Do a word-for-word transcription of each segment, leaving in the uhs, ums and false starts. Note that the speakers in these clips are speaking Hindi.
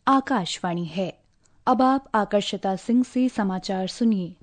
आकाशवाणी है। अब आप आकर्षिता सिंह से समाचार सुनिए।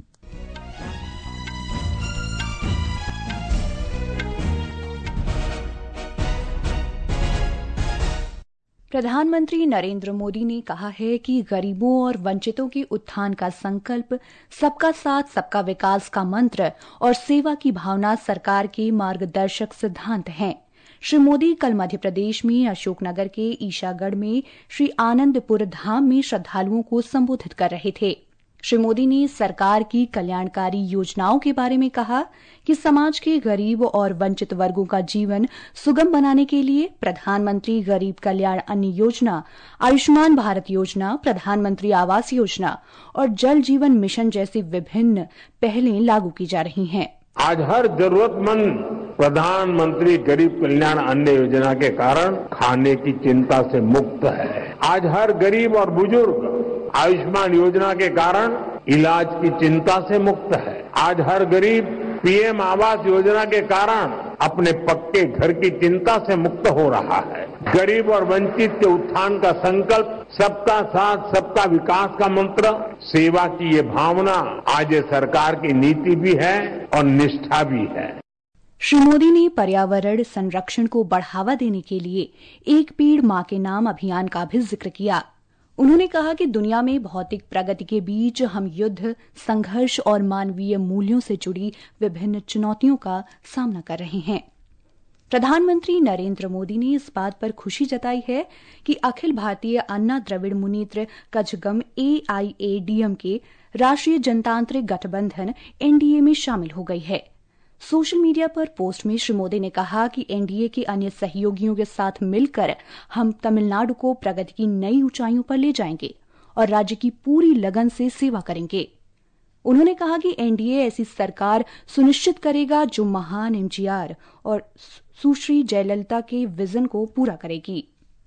प्रधानमंत्री नरेंद्र मोदी ने कहा है कि गरीबों और वंचितों के उत्थान का संकल्प, सबका साथ सबका विकास का मंत्र और सेवा की भावना सरकार के मार्गदर्शक सिद्धांत हैं। श्री मोदी कल मध्य प्रदेश में अशोकनगर के ईशागढ़ में श्री आनंदपुर धाम में श्रद्धालुओं को संबोधित कर रहे थे। श्री मोदी ने सरकार की कल्याणकारी योजनाओं के बारे में कहा कि समाज के गरीब और वंचित वर्गों का जीवन सुगम बनाने के लिए प्रधानमंत्री गरीब कल्याण अन्न योजना, आयुष्मान भारत योजना, प्रधानमंत्री आवास योजना और जल जीवन मिशन जैसी विभिन्न पहलें लागू की जा रही हैं। आज हर जरूरतमंद प्रधानमंत्री गरीब कल्याण अन्न योजना के कारण खाने की चिंता से मुक्त है। आज हर गरीब और बुजुर्ग आयुष्मान योजना के कारण इलाज की चिंता से मुक्त है। आज हर गरीब पीएम आवास योजना के कारण अपने पक्के घर की चिंता से मुक्त हो रहा है। गरीब और वंचित के उत्थान का संकल्प, सबका साथ सबका विकास का मंत्र, सेवा की ये भावना आज ये सरकार की नीति भी है और निष्ठा भी है। श्री मोदी ने पर्यावरण संरक्षण को बढ़ावा देने के लिए एक पेड़ मां के नाम अभियान का भी जिक्र किया। उन्होंने कहा कि दुनिया में भौतिक प्रगति के बीच हम युद्ध, संघर्ष और मानवीय मूल्यों से जुड़ी विभिन्न चुनौतियों का सामना कर रहे हैं। प्रधानमंत्री नरेंद्र मोदी ने इस बात पर खुशी जताई है कि अखिल भारतीय Anna Dravida Munnetra Kazhagam A I A D M K राष्ट्रीय जनतांत्रिक गठबंधन एन डी ए में शामिल हो गई है। सोशल मीडिया पर पोस्ट में श्री मोदी ने कहा कि एन डी ए के अन्य सहयोगियों के साथ मिलकर हम तमिलनाडु को प्रगति की नई ऊंचाइयों पर ले जाएंगे और राज्य की पूरी लगन से सेवा करेंगे। उन्होंने कहा कि एन डी ए ऐसी सरकार सुनिश्चित करेगा जो महान एम जी आर और सुश्री जयललिता के विजन को पूरा करेगी।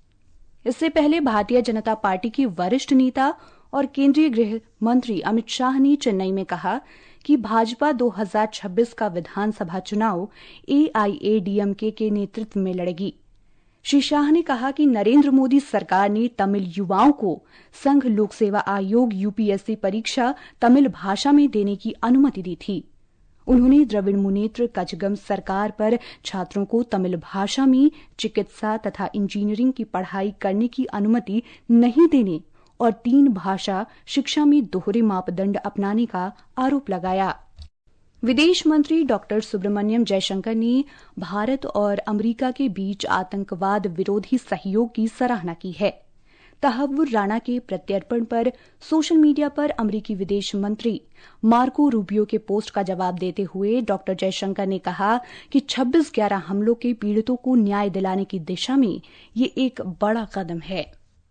इससे पहले भारतीय जनता पार्टी के वरिष्ठ नेता और केंद्रीय गृह मंत्री अमित शाह ने चेन्नई में कहा कि भाजपा दो हज़ार छब्बीस का विधानसभा चुनाव ए आई ए डी एम के के नेतृत्व में लड़ेगी। श्री शाह ने कहा कि नरेंद्र मोदी सरकार ने तमिल युवाओं को संघ लोक सेवा आयोग यू पी एस सी परीक्षा तमिल भाषा में देने की अनुमति दी थी। उन्होंने द्रविड़ मुनेत्र कझगम सरकार पर छात्रों को तमिल भाषा में चिकित्सा तथा इंजीनियरिंग की पढ़ाई करने की अनुमति नहीं देने और तीन भाषा शिक्षा में दोहरे मापदंड अपनाने का आरोप लगाया। विदेश मंत्री डॉक्टर सुब्रमण्यम जयशंकर ने भारत और अमेरिका के बीच आतंकवाद विरोधी सहयोग की सराहना की है। तहव्वुर राणा के प्रत्यर्पण पर सोशल मीडिया पर अमेरिकी विदेश मंत्री मार्को रूबियो के पोस्ट का जवाब देते हुए डॉक्टर जयशंकर ने कहा कि छब्बीस ग्यारह हमलों के पीड़ितों को न्याय दिलाने की दिशा में ये एक बड़ा कदम है।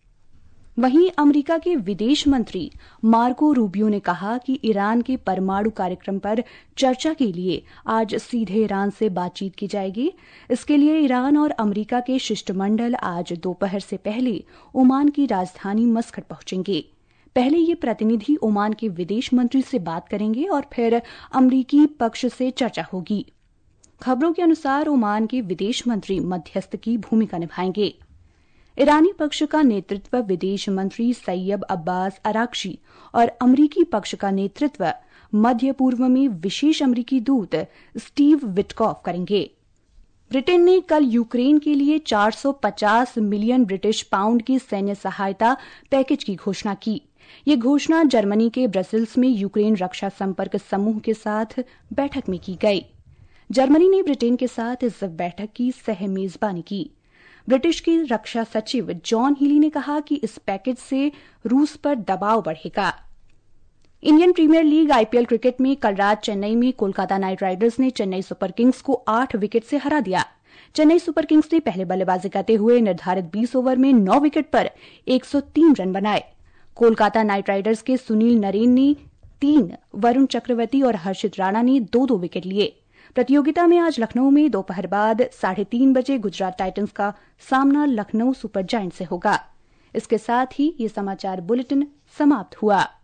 वहीं अमेरिका के विदेश मंत्री मार्को रूबियो ने कहा कि ईरान के परमाणु कार्यक्रम पर चर्चा के लिए आज सीधे ईरान से बातचीत की जाएगी। इसके लिए ईरान और अमेरिका के शिष्टमंडल आज दोपहर से पहले ओमान की राजधानी मस्कट पहुंचेंगे। पहले ये प्रतिनिधि ओमान के विदेश मंत्री से बात करेंगे और फिर अमेरिकी पक्ष से चर्चा होगी। खबरों के अनुसार ओमान के विदेश मंत्री मध्यस्थ की भूमिका निभाएंगे। ईरानी पक्ष का नेतृत्व विदेश मंत्री सैयद अब्बास अराक्ची और अमरीकी पक्ष का नेतृत्व मध्य पूर्व में विशेष अमरीकी दूत स्टीव विटकॉफ करेंगे। ब्रिटेन ने कल यूक्रेन के लिए चार सौ पचास मिलियन ब्रिटिश पाउंड की सैन्य सहायता पैकेज की घोषणा की। ये घोषणा जर्मनी के ब्रसेल्स में यूक्रेन रक्षा संपर्क समूह के साथ बैठक में की गई। जर्मनी ने ब्रिटेन के साथ इस बैठक की सह मेजबानी की। ब्रिटिश की रक्षा सचिव जॉन हीली ने कहा कि इस पैकेज से रूस पर दबाव बढ़ेगा। Indian premier league I P L cricket में कल रात चेन्नई में कोलकाता नाइट राइडर्स ने चेन्नई सुपर किंग्स को आठ विकेट से हरा दिया। चेन्नई सुपर किंग्स ने पहले बल्लेबाजी करते हुए निर्धारित बीस ओवर में नौ विकेट पर एक सौ तीन रन बनाए। कोलकाता नाइट राइडर्स के सुनील नरेन ने तीन, वरुण चक्रवर्ती और हर्षित राणा ने दो दो विकेट लिए। प्रतियोगिता में आज लखनऊ में दोपहर बाद साढ़े तीन बजे गुजरात टाइटंस का सामना लखनऊ सुपर जायंट्स से होगा। इसके साथ ही ये समाचार बुलेटिन समाप्त हुआ।